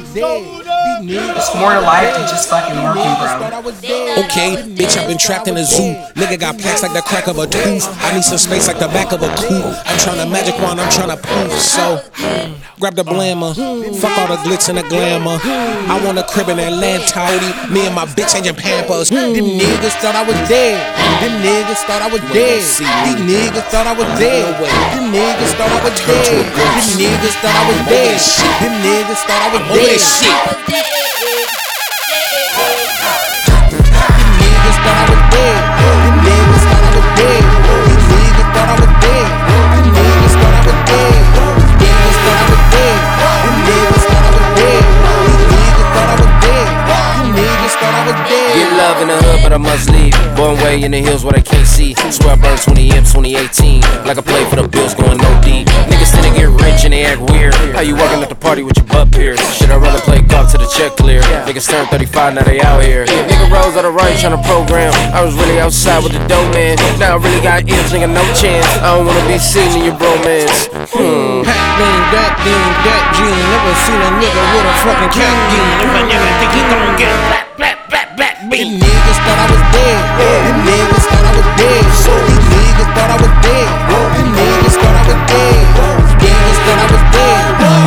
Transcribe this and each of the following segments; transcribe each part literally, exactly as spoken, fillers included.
It's more to life than just fucking working, bro. Okay, bitch, I've been trapped in a zoo. Nigga got plaques like the crack of a tooth. I need some space like the back of a coupe. I'm tryna magic wand, I'm tryna poof. So, grab the blammer. Fuck all the glitz and the glamour. I want a crib in Atlanta. Me and my bitch changing Pampers. Them niggas thought I was dead. Them niggas thought I was dead. These niggas thought I was dead. Them niggas thought I was dead. Them niggas thought I was dead. Them niggas thought I was dead. Niggas thought I was dead. Them niggas thought I was dead. These niggas thought I was dead. Them niggas thought I was dead. Niggas thought I was dead. Them niggas thought I was dead. These niggas thought I was dead. Them niggas thought I was dead. Get love in the hood, but I must leave. Born way in the hills where they can't see. Swear I burned twenty M's twenty eighteen. Like I played for the Bills going no D. Niggas tend to get rich and they act weird. How you walking at the party with your butt pierced? Should I rather play golf to the check clear? Niggas turned thirty-five, now they out here. Nigga rose out of right tryna program. I was really outside with the dope man. Now I really got M's, nigga, no chance. I don't wanna be seen in your bromance. Hmm. Hat bean, that bean, that gene. Never seen a nigga with a fucking cat bean. If a nigga think he gon' get black, black, black, black bean. Them niggas thought I was dead. Them niggas thought I was dead. These niggas thought I was dead. Them niggas thought I was dead. Niggas thought I was dead.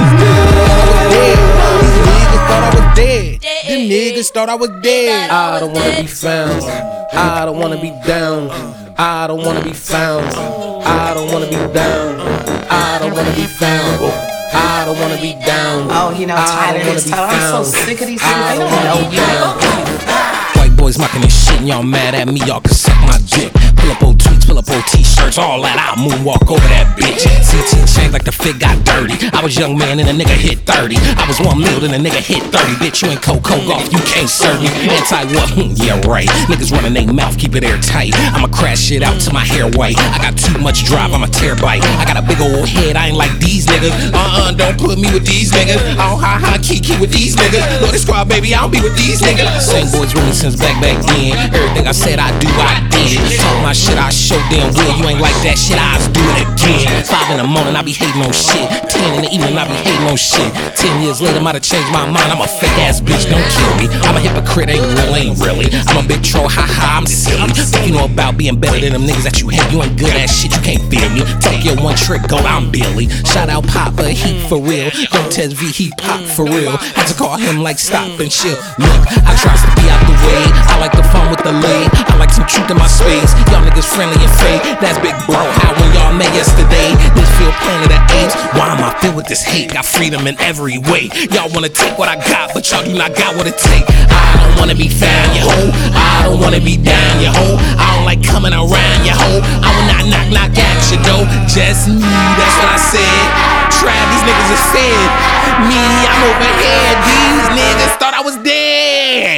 These niggas thought I was dead. Them niggas thought I was dead. I don't wanna be found. I don't wanna be down. I don't wanna be found. I don't wanna be down. I don't wanna be found. I don't wanna be down. Oh, you know, Tyler is Tyler. I'm so sick of these things. They don't know you. White boys mocking this shit and y'all mad at me, y'all can suck my dick. Pull up old tweets, pull up old t-shirts, all that, I'll moonwalk over that bitch. C T changed like the fit got dirty. I was young man and a nigga hit thirty. I was one mil and a nigga hit thirty. Bitch, you ain't Coco golf, you can't serve me. Anti-what? Hmm, yeah, right. Niggas running they mouth, keep it airtight. I'ma crash shit out till my hair white. I got too much drive, I'm a terabyte. I got a big old head, I ain't like these niggas. Uh-uh, don't put me with these niggas. I don't ha-ha, kiki with these niggas. Lord, this squad, baby, I don't be with these niggas. Same boys with me since back, back then. Everything I said I do, I did. Talk my shit, I show damn well. You ain't like that shit, I just do it again. Five in the morning, I be hating on shit. Ten in the evening, I be hating on shit. Ten years later, might have changed my mind. I'm a fake ass bitch, don't kill me. I'm a hypocrite, ain't real, ain't really. I'm a big troll, haha, I'm silly. What you know about being better than them niggas that you hate? You ain't good ass shit, you can't feel me. Talk your one trick, go, I'm Billy. Shout out Papa, he for real. Don't test V, he pop for real. Had to call him like stop and chill. Look, I tries to be out the way. I like the fun with the lay. I like some truth in my space. Y'all niggas friendly and fake. That's big bro. How when y'all met yesterday? This feel planet of apes. Why am I filled with this hate? Got freedom in every way. Y'all wanna take what I got, but y'all do not got what it take. I don't wanna be found, you hoe. I don't wanna be down, you hoe. I don't like coming around, you hoe. I will not knock, knock at you, though. Just me, that's what I said. Trap, these niggas is fed. Me, I'm over here. These niggas thought I was dead.